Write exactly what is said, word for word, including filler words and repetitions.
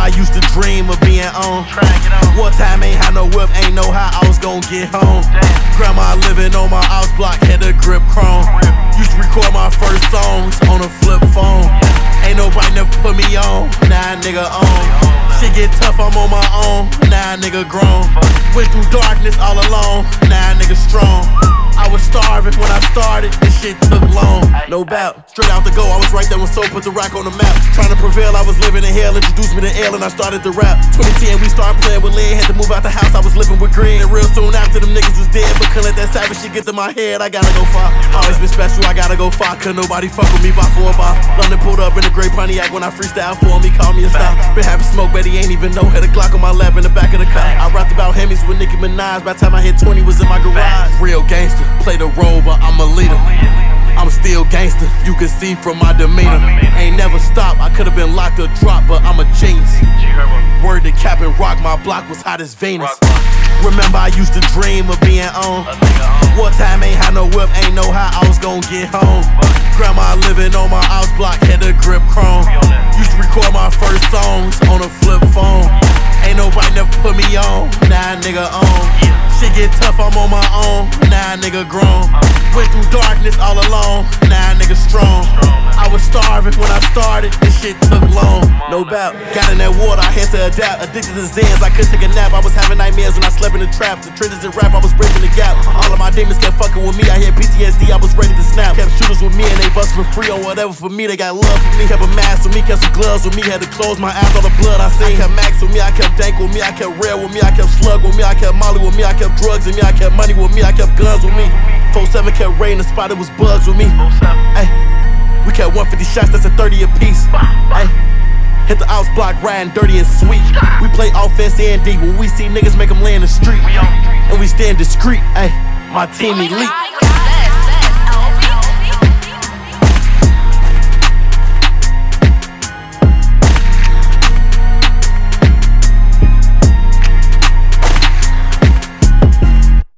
I used to dream of being on. One time ain't had no whip, ain't know how I was gon' get home. Grandma living on my house block, had the grip chrome. Used to record my first songs on a flip phone. Ain't nobody never put me on, now nigga on. Shit get tough, I'm on my own, now nigga grown. Went through darkness all alone, now nigga strong. I was starving when I started, this shit took long. No doubt, straight out the go, I was right there when Soul put the rock on the map. Trying to prevail, I was living in hell, introduced me to L and I started to rap. twenty ten, we started playing with lead, had to move out the house, I was living with Green. And real soon after them niggas was dead, but couldn't let that savage shit get to my head, I gotta go far. Always been special, I gotta go far, couldn't nobody fuck with me by four bar. London pulled up in the gray Pontiac when I freestyle for him, he called me a star. Been having smoke, but he ain't even know, had a Glock on my lap in the back of the car. I rapped about Hemis with Nicki Minaj, by the time I hit twenty was in my garage. Real gangster, play the role, but I'm a leader. I'm still gangster, you can see from my demeanor. Ain't never stopped, I could've been locked or dropped, but I'm a genius. Word to Cap and Rock, my block was hot as Venus. Remember I used to dream of being on. One time ain't had no whip, ain't know how I was gon' get home. Grandma living on my house block, had the grip chrome. Used to record my first songs on a flip phone. Ain't nobody never put me on, now nigga on. Shit get tough, I'm on my own, now nigga grown. Went through darkness all alone, now nigga strong. I was starving when I started, this shit took long. No doubt, got in that water, I had to adapt. Addicted to Zans, I couldn't take a nap. I was having nightmares when I slept in the trap. The trenches in rap, I was bridging the gap. All of my demons kept fucking with me, I had P T S D, I was ready to snap. Kept shooters with me and they bust for free or whatever for me. They got love for me, kept a mask with me, kept some gloves with me. Had to close my eyes, all the blood I seen. I kept Max with me, I kept Dank with me, I kept Rail with me, I kept Slug with me, I kept Molly with me, I kept drugs in me, I kept money with me, I kept guns with me. four seven kept raiding the spot, it was bugs with me. Ay, we kept one fifty shots, that's a thirty apiece. Ay, hit the house block, riding dirty and sweet. We play offense and D, when we see niggas make them lay in the street. And we stand discreet, ay, my team elite.